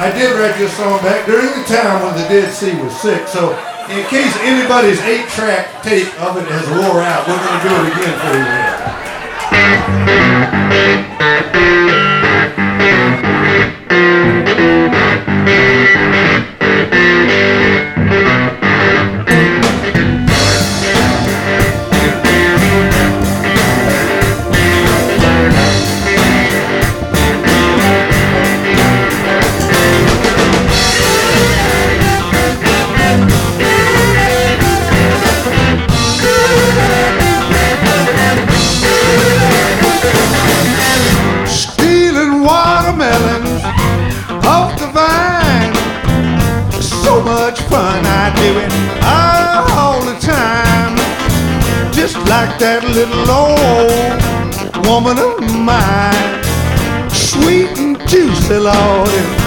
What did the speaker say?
I did write this song back during the time when the Dead Sea was sick. So in case anybody's 8-track tape of it has wore out, we're going to do it again for you. Off the vine, so much fun I do it all the time. Just like that little old woman of mine, sweet and juicy, Lord.